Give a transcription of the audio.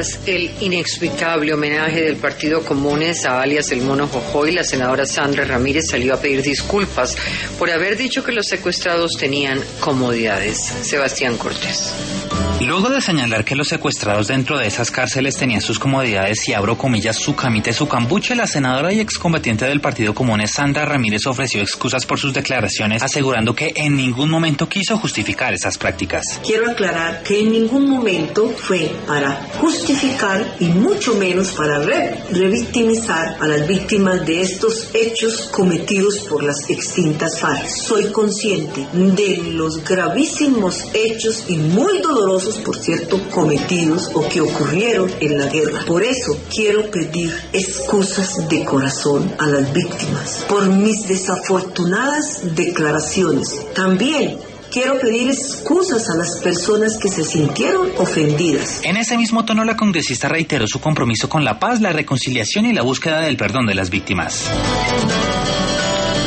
Tras el inexplicable homenaje del Partido Comunes a alias El Mono Jojoy, la senadora Sandra Ramírez salió a pedir disculpas por haber dicho que los secuestrados tenían comodidades. Sebastián Cortés. Luego de señalar que los secuestrados dentro de esas cárceles tenían sus comodidades y abro comillas su camita y su cambuche, la senadora y excombatiente del Partido Comunes Sandra Ramírez ofreció excusas por sus declaraciones, asegurando que en ningún momento quiso justificar esas prácticas. Quiero aclarar que en ningún momento fue para justificar y mucho menos para revictimizar a las víctimas de estos hechos cometidos por las extintas FARC. Soy consciente de los gravísimos hechos y muy dolorosos, por cierto, cometidos o que ocurrieron en la guerra. Por eso quiero pedir excusas de corazón a las víctimas por mis desafortunadas declaraciones. También quiero pedir excusas a las personas que se sintieron ofendidas. En ese mismo tono, la congresista reiteró su compromiso con la paz, la reconciliación y la búsqueda del perdón de las víctimas.